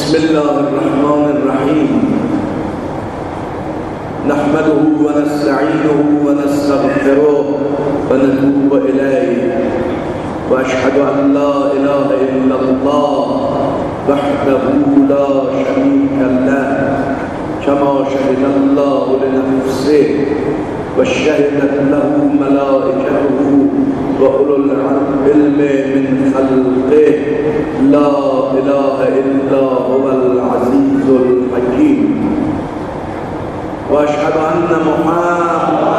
بسم الله الرحمن الرحيم. نحمده ونستعينه ونستغفره ونتوب إليه، وأشهد أن لا إله إلا الله وحده لا شريك له، كما شهد الله لنفسه وشهدت له ملائكته وأولو العلم من خلقه، لا إله إلا هو العزيز الحكيم. وأشهد أن محمدا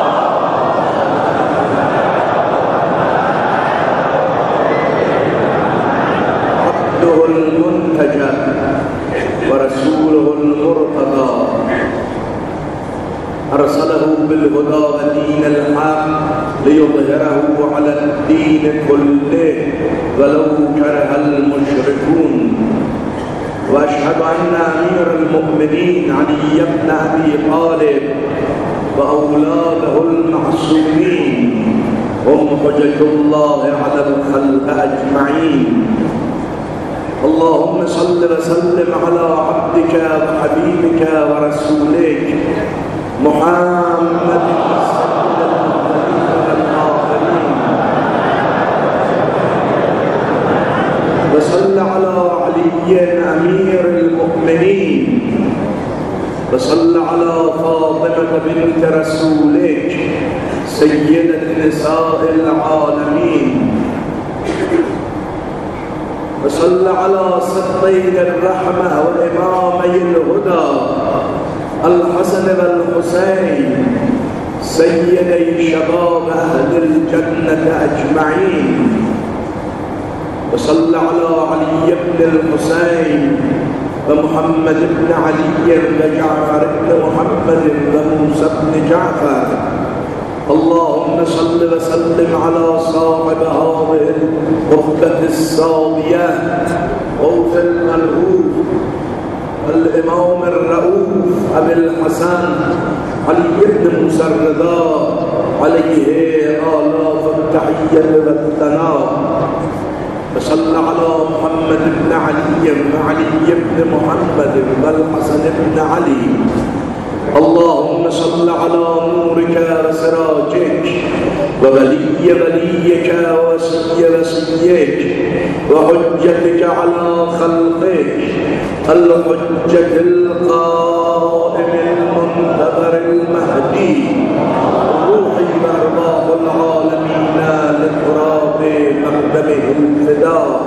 عبده المنتجى ورسوله المرتضى، أرسله بالهدى ودين الحق ليظهره على الدين كله ولو كره المشركون. وأشهد أن أمير المؤمنين علي بن أبي طالب وأولاده المعصومين هم حجة الله على الخلق أجمعين. اللهم صل وسلم على عبدك وحبيبك ورسولك محمد وصل على علي أمير المؤمنين، وصل على فاطمة بنت رسولك سيدة نساء العالمين، وصل على صديق الرحمة وإمامي الهدى الحسن والحسين سيدي شباب أهل الجنة أجمعين، وصل على علي بن الحسين ومحمد بن علي وجعفر بن محمد وموسى بن جعفر. اللهم صل وسلم على صاحب هذه الرتبة السامية غوث الملهوف الإمام الرؤوف أبي الحسن علي بن موسى الرضا، عليه آلاف التحية والثناء. وصل على محمد بن علي وعلي بن محمد والحسن بن علي. اللهم صل على نورك وسراجك وولي وليك ووصي وصيك وحجتك على خلقك الحجة القائم المنتظر المهدي، روحي وارواح العالمين لتراب مقدمه الفداء.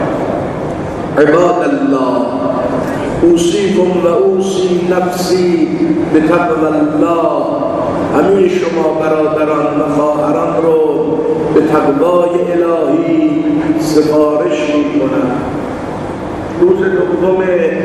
عباد الله، اوصیکم و اوصی نفسی به تقوی الله. همه شما برادران و خواهران رو به تقوای الهی سفارش میکنم. روز دوم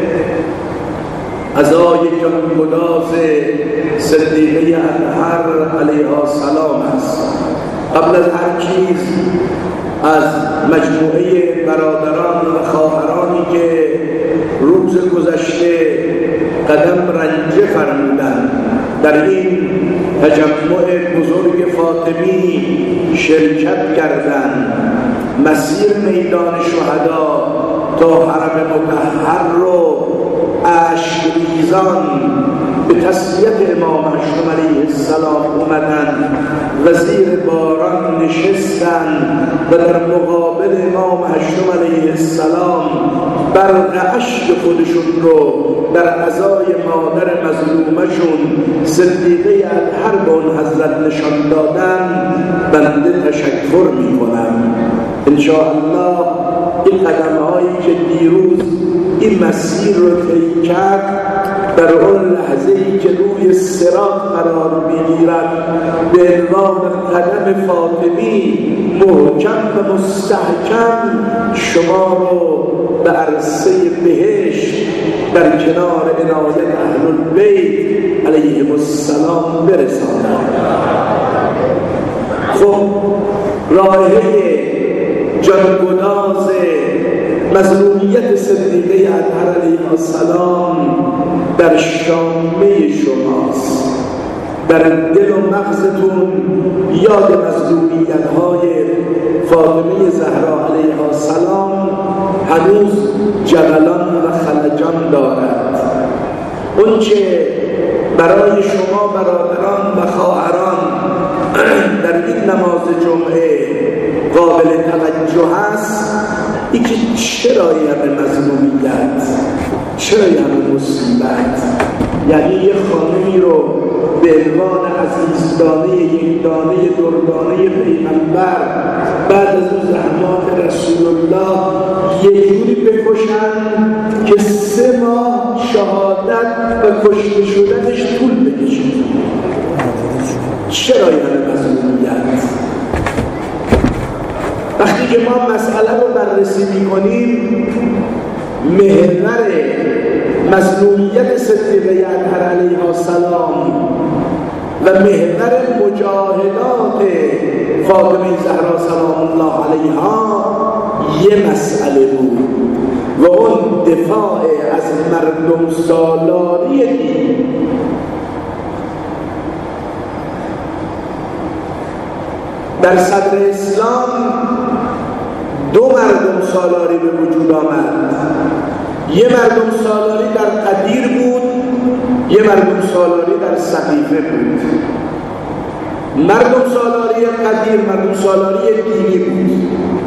عزای جانگداز صدیقه اطهر علیها السلام است. قبل از هر چیز از مجموعه برادران و خواهرانی که روز گذشته قدم رنجه فرمودند در این تجمع بزرگ فاطمی شرکت کردند، مسیر میدان شهدا تا حرم مطهر رو اشک‌ریزان به تسلیت امام هشتم علیه السلام اومدن و زیر باران نشستن و در مقابل امام هشتم علیه السلام برق اشک خودشون رو در عزای مادر مظلومشون صدیقه اطهر به اون حضرت نشان دادن. بنده تشکر میکنم. انشاءالله این قدم‌هایی که دیروز این مسیر رو طی کرد در اون لحظه‌ای که روی صراط قرار می‌گیرد به عنوان قدم فاطمی محکم و مستحکم شما رو به عرصه بهشت در کنار عنایت اهل البیت علیهم السلام برساند. خب رایحه جانگداز مظلومیت صدیقه اطهر علیه السلام در شامه شماست. در دل و مغزتون یاد مظلومیت‌های فاطمه زهرا علیها السلام هنوز جبلان و خلجان چه برای شما برادران و خواهران در این نماز جمعه قابل توجه است، این که چرا یه مظلومیت، چرا یه مصیبت، یعنی یه خانمی رو به عنوان عزیزدانه، یکدانه، دردانه پیغمبر بعد از اون زحمات رسول الله یه جوری بکشن که 3 ماه شهادت و کشته شدنش طول بکشه. چرا یعنی مظلومیت؟ وقتی که ما مسئله رو بررسی می‌کنیم، محور مظلومیت صدیقه اطهر علیها السلام و محور مجاهدات فاطمه زهرا سلام الله علیها یه مسئله بود و اون دفاع از مردم سالاری دین. در صدر اسلام 2 مردم سالاری به وجود آمد. یه مردم سالاری در قدیر بود، یه مردم سالاری در سقیفه بود. مردم سالاری قدیر مردم سالاری دینی بود.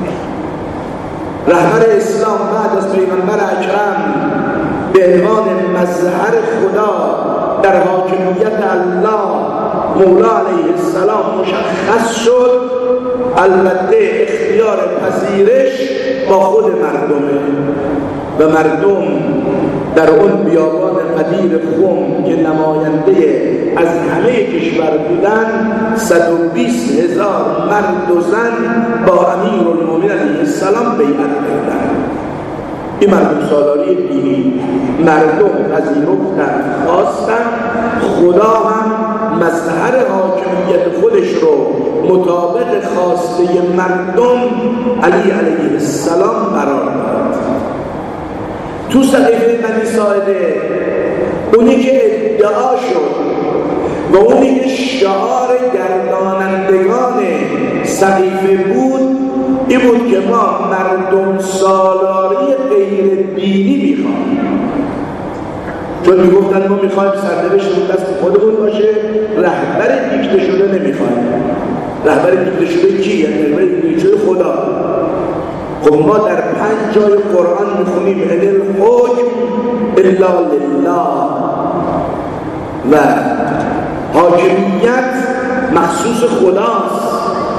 رهبر اسلام بعد از پیغمبر اکرم به عنوان مظهر خدا در حاکمیت الله مولا علیه السلام مشخص شد. البته اختیار پذیرش با خود مردمه و مردم در اون بیابان قدیر خم که نماینده از همه کشور بودن 120,000 مرد و زن با امیرالمومنین علیه السلام بیعت کردند. این مردم سالاری دینی مردم پذیرفتن، خواستن، خدا هم مظهر حاکمیت خودش رو مطابق خواسته مردم علی علیه السلام قرار داد. تو سقیفه بنی ساعده اونی که ادعا شد و اونی که شعار گردانندگان سقیفه بود این بود که ما مردم سالاری غیر دینی میخوایم. چون میگفتن ما میخوایم سرنوشت دست خودمون باشه، رهبر دیکته شده نمیخوایم. رهبر دیکته شده کی؟ یعنی رهبر دیکته شده خدا. خب ما در 5 جای قرآن میخونیم ان الحکم الا لله و حاکمیت مخصوص خداست.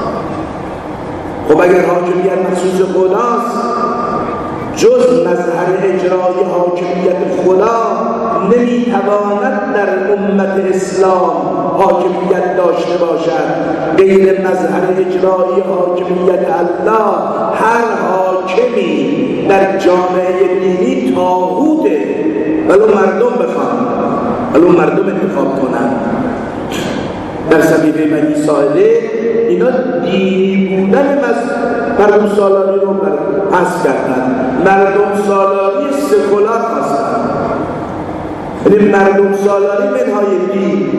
خب اگر حاکمیت مخصوص خداست، جز مظهر اجرای حاکمیت خدا نمیتواند در امت اسلام حاکمیت داشته باشد. غیر مظهر اجرای حاکمیت الله هر حاکمی در جامعه دینی طاغوته، ولو مردم بخوان، ولو مردم انتخاب کنن. در سقیفه بنی ساعده اینا دینی بودن مردم سالاری رو حذف کردن، مردم سالاری سکولار هستن. یعنی مردم سالاری منهای دین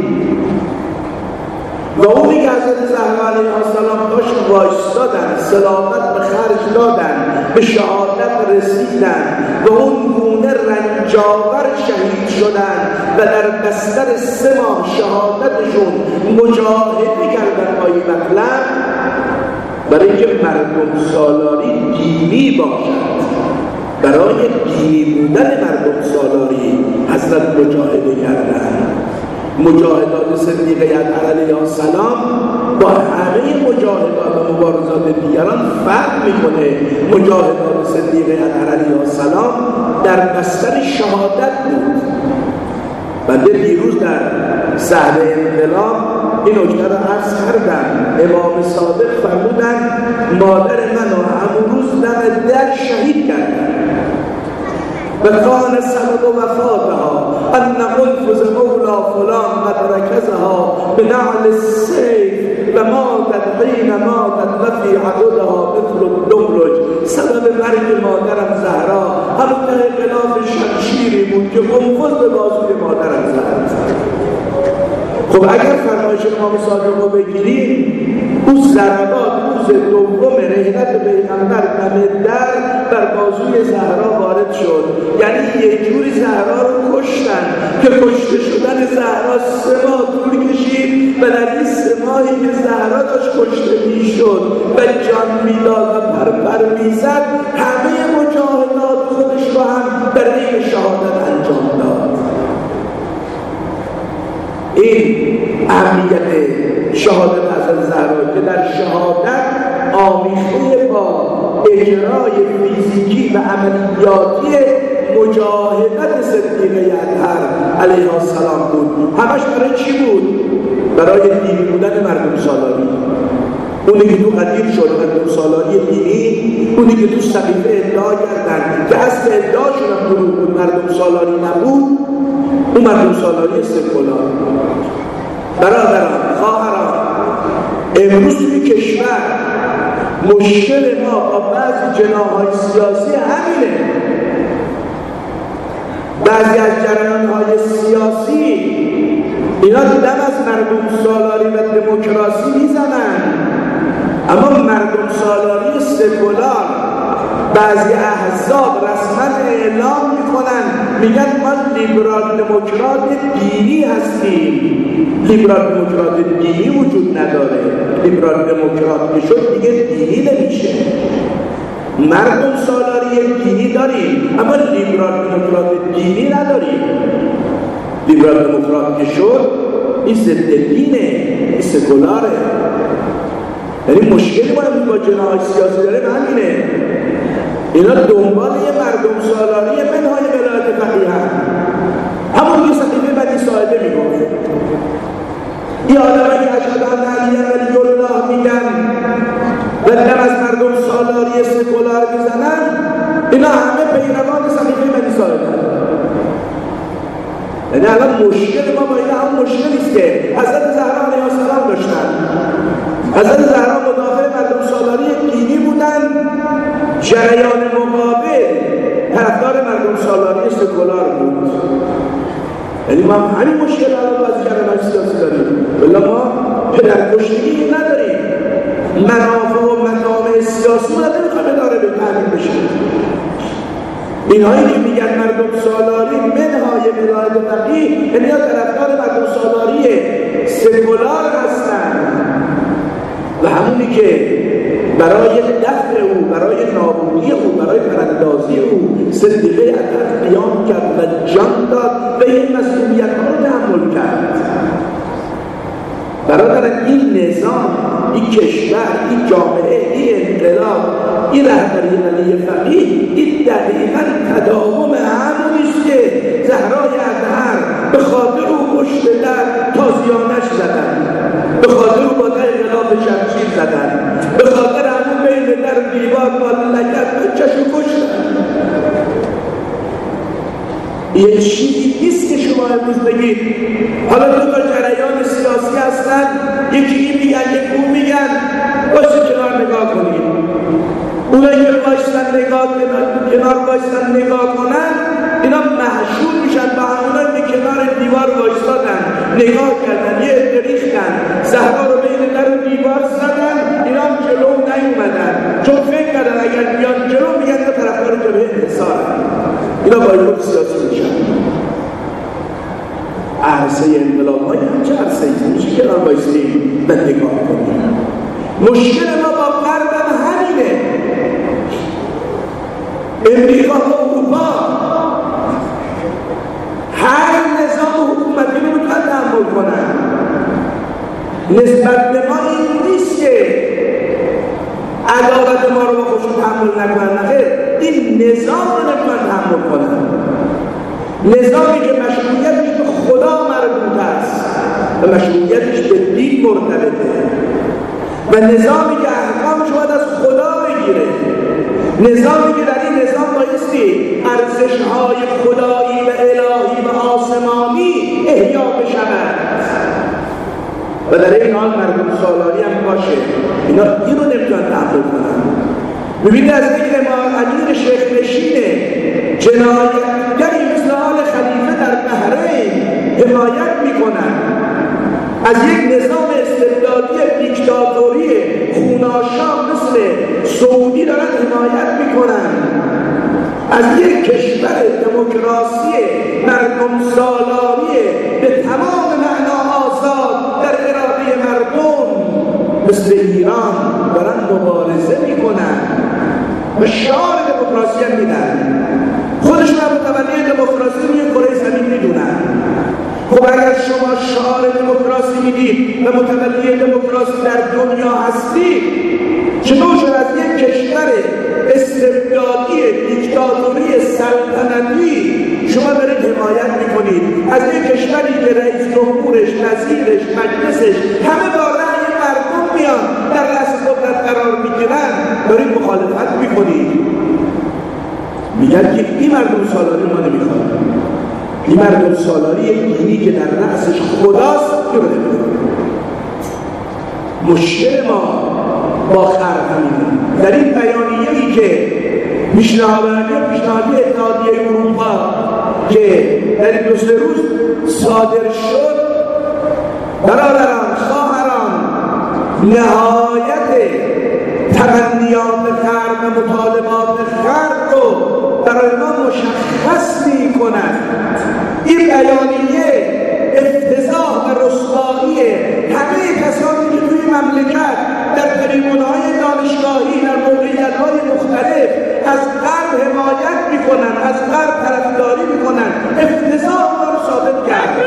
و اونی که حضرت زهرا علیه السلام داشت وایستادن، سلامت به خرج دادن، به شهادت رسیدن و اون گونه رنجاور شهید شدن و در بستر 3 ماه شهادتشون مجاهده کردن پای مطلب برای اینکه مردم سالاری دینی باشد. برای دینی بودن مردم سالاری حضرت مجاهده کردن. مجاهدات صدیقه اطهر علیه السلام با همه مجاهدات و مبارزات دیگران فرق میکنه. مجاهدات صدیقه اطهر علیه السلام در بستر شهادت بود. بنده دیروز در صحنه انقلاب این نکته را عرض کردم. امام صادق فرمودن مادر منو همون روز دم در شهید کردن و کان سبب وفاتها ان منفذ مولا فلان قد رکزها به نعل السیف و ماتت حین ماتت و فی عددها مثل الدمرج. سبب مرگ مادرم زهرا همون ته غلاف شمشیری بود که منفذ به بازوی مادرم زد. خب اگر فرمایش امام صادق رو بگیریم، اون ضربات روز دوم رحلت پیغمبر دم در بازوی زهرا وارد شد. یعنی یه جوری زهرا رو کشتن که که کشته شدن زهرا 3 ماه طول کشید و در این 3 ماهی که زهرا داشت کشته میشد و جان میداد و پرپر میزد، همه مجاهدات خودش رو هم در این شهادت انجام داد. این اهمیت شهادت حضرت زهرا که در شهادت آمیخته با اجرای فیزیکی و عملیاتی مجاهدت صدیقه اطهر علیه السلام بود. همش برای چی بود؟ برای دینی بودن مردم سالاری. اونی که تو قدیر شد مردم سالاری دینی، اونی که تو صحیفه ادعا کردن که اصل ادعاشون هم دروغ بود، مردم سالاری نبود، اون مردم سالاری سکولار. برادران، خواهران، امروز توی کشور مشکل ما با بعضی جناح‌های سیاسی همینه. بعضی از جریان‌های سیاسی اینا دم از مردم سالاری و دموکراسی میزنن، اما مردم سالاری سکولار بعضی احزاب رسما اعلام میکنن، میگن ما لیبرال دموکرات دینی هستیم. لیبرال دموکرات دینی وجود نداره. لیبرال دموکرات که شد دیگه دینی نمیشه. مردم سالاری دینی داریم اما لیبرال دموکرات دینی نداریم. لیبرال دموکرات که شد این ضد دینه، این سکولاره. یعنی مشکلی با جناح سیاسی داره همینه. اینا دنبال یه مردم سالاری منهای ولایت فقیه هم. همون که صحیفه بنی ساعده میگه این آدمایی که اشهد ان علی ولی الله میگن و دم از مردم سالاری سکولار میزنن، اینا همه پیروان صحیفه بنی ساعده هم. یعنی الان مشکل ما با اینا هم مشکلیست که حضرت زهرا علیه السلام داشتن. حضرت زهرا مدافع مردم سالاری دینی بودن، جریان مقابل طرفدار مردم سالاری سکولار بود. یعنی ما همین مشکل الان با جریان سیاسی داریم، ولی ما پدرکشتگی نداریم. منافع و مطامع سیاسی ما نمیخواد اداره به تعلیم بشه. اینهایی که میگن مردم سالاری منهای ولایت فقیه، یعنی طرفدار مردم سالاری سکولار هستن و همونی که برای دفع او، برای نابودی او، برای براندازی او صدیقه اطهر قیام کرد و جان داد و این مسئولیت ها رو تحمل کرد. برادران، این نظام، این کشور، این جامعه، این انقلاب، این رهبری علی فقیه، این دقیقاً تداوم همونیست که زهرای اطهر به خاطر او پشت در تازیانش زدن، به خاطر او با در انقلاب شمشیر زدن، به خاطر همون بین در دیوار با لگد بچه‌شو کشتن. یه چیزی نیست که شما امروز بگید حالا دو تا جریان سیاسی هستن، یکی این میگن یکی اون میگن، باشید کنار نگاه کنید. اونایی که باشتن کنار باشتن نگاه کنن، اینا محشور میشن با همونایی که کنار دیوار باشتادن نگاه کردن، یه ریختن زهرا رو بین در دیوار زدن، اینا هم جلو نیومدن چون فکر کردن اگر بیان جلو میگن که طرفدار جبهه انحصارن. اینا بایخود سیاسی میشن. عرصه انقلاب های همچه عرصه ایست میشه کنار بایستیم و نگاه کنیم. مشکل ما با غرب همینه. امریکا و اروپا هر نظام حکومتی رو میتونن تحمل کنن. نسبت به ما این نیست که عدالت ما رو با خودشون تحمل نکنن، نخیر، این نظام رو نمیتونن تحمل کنن. نظامی که مشروعیتش به خدا مربوط است و مشروعیتش به دین مرتبطه و نظامی که احکامش باید از خدا بگیره، نظامی که در این نظام بایستی ارزش‌های خدایی و الهی و آسمانی احیا بشود و در این حال مردم سالاری هم باشه. اینا اینو نمیتونن تحمل کنن. ببینید از این امیر شیخ نشینه جنایتگری مثل آل خلیفه در بحرین حمایت میکنن، از یک نظام استبدادی دیکتاتوری خوناشام مثل سعودی دارن حمایت میکنن، از یک کشور دموکراسی مردم سالاری مثل ایران دارن مبارزه میکنن و شعار دموکراسی هم میدن، خودشون هم متولی دموکراسی روی کره زمین میدونن. خب اگر شما شعار دموکراسی میدید و متولی دموکراسی در دنیا هستید، چطور شد از یک کشور استبدادی دیکتاتوری سلطنتی شما دارید حمایت میکنید از یک کشوری که رئیس جمهورش، وزیرش، مجلسش همه با رأی مردم میان در دست قدرت قرار میگیرن، دارید مخالفت میکنید. میگن که این مردم سالاری ما نمیخواد، این مردم سالاری یک دینی که در رأسش خداست که رو نمیخواد. مشکل ما با خرق همینه. در این بیانیه‌ای که پیشنهادی اتحادیه اروپا که در این 2 روز صادر شد، برادران، خواهران، نهایت تمنیات خرق و مطالبات خرق رو برای ما مشخص می‌کند. این بیانیه افتضاح و رسوایی همه کسانی که توی مملکت در تریبون‌های دانشگاهی در موقعیت‌های مختلف از غرب حمایت می‌کنن، از غرب طرفداری می‌کنن، افتضاح رو ثابت کرد.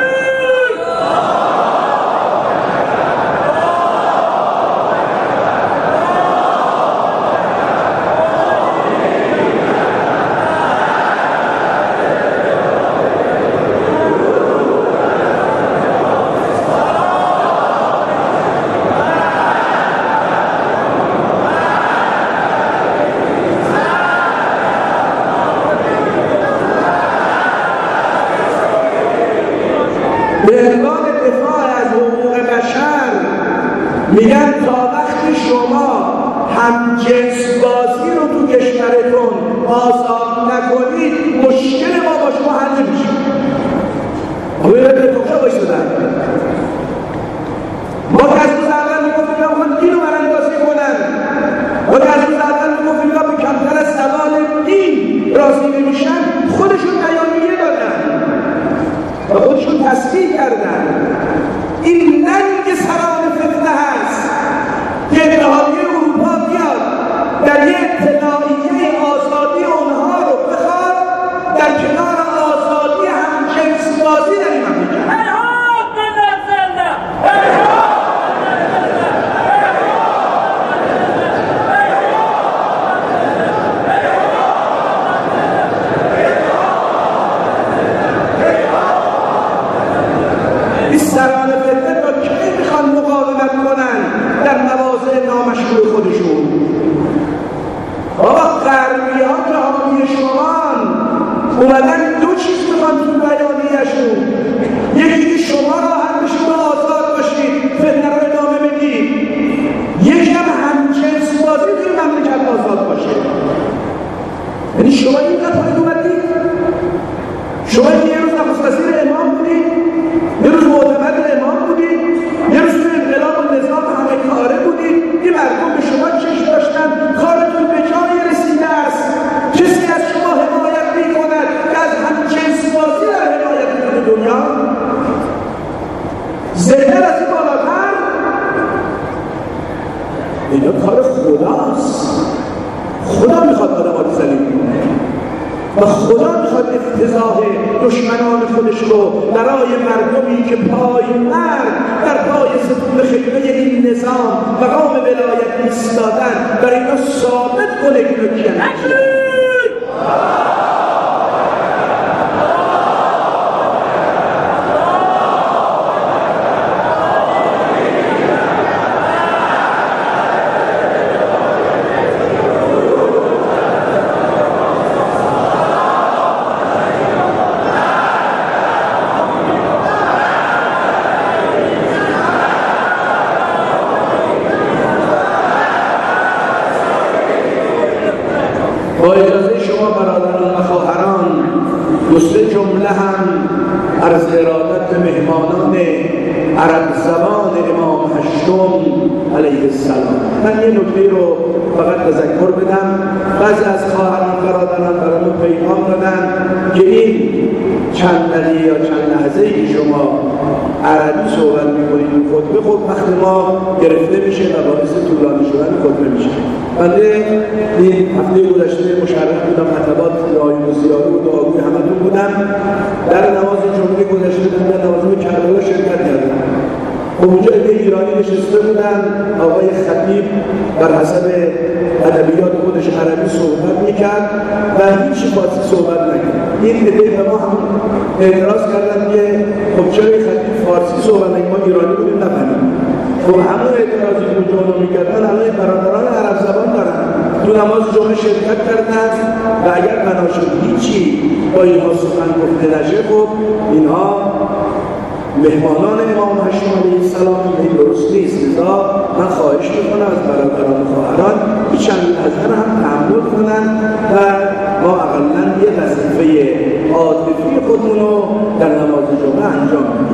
میگن تا وقتی شما همجنس بازی رو تو کشورتون آزاد نکنید مشکل ما با شما حل نمیشه. آقای رد کجا بایستدن؟ ما که از روز اول میگفتیم که میخوان دین رو براندازی کنن، ما که از روز اول میگفتیم که به کمتر از زوال دین راضی نمیشن، خودشون بیانیه دادن و خودشون تصدیق کردن. این ننگ سران فتنه هست که اتحادیه اروپا بیاد در یک اطلاعیه آزادی اونها رو بخواد در کنار آزادی همجنس بازی در این مملکت. اومدن 2 چیز میخوان تو بیانیه‌شون، یکی که شما راحت بشید و آزاد باشید، فتنه رو ادامه بدید، یکی هم همجنس بازی توی مملکت آزاد باشه. یعنی شما این قطعه اومدید، شما یه روز نخست وزیر امام بودید، یه روز معتمد امام بودید، یه روز توی انقلاب و نظام همه کاره بودید، این مردم به شما چشم داشتن، کارتون به جایی رسیده است، کسی از شما حمایت می‌کند که از همجنس بازی در حمایت می‌کنه دنیا؟ زهر از این بالاتر؟ اینا کار خداست. خدا میخواد آدم ها رو ذلیل کنه و خدا میخواد افتضاح دشمنان خودش رو برای مردمی که پایمرد در پای ستون خیمه این نظام مقام ولایت ایستادن برای اینا ثابت کنه که اینا کیه. با اجازه شما برادران و خواهران، 2 جمله هم عرض ارادت به مهمانان عرب زبان امام هشتم علیه السلام. من یه نکته رو فقط تذکر بدم. بعضی از خواهران برادران برامون پیغام دادن که این چند دقیقه یا چند لحظه ای شما عربی صحبت میکنید خطبه، خب وقت ما گرفته میشه و باعث طولانی شدن خطبه میشه. بنده این هفته گذشته مشرف بودم، خطبات دعای زیاره و دعاگوی همتون بودم. در نماز جمعه گذشته در نماز کربلا شرکت کردم. اونجا ایرانی نشسته بودن، آقای خطیب بر حسب ادبیات خودش عربی صحبت میکرد و هیچ فارسی صحبت نکرد. این ایده به ما هم اعتراض کردن که خب چرا خطیب فارسی صحبت نکرد، ما ایرانی بودیم نفهمیم. خب همون اعتراضی که اونجا میکردن الان برادران عرب زبان دارن، تو نماز جمعه شرکت کردن و اگر بنا شد هیچی با اینها سخن گفته نشه، خب اینها مهمانان امام هاشم علیه السلام، این درست نیست. لذا من خواهش میکنم از برادران و خواهران چند لحظه هم تحمل کنن و ما اقلا یه وظیفه عاطفی خودمون رو در نماز جمعه انجام بدیم.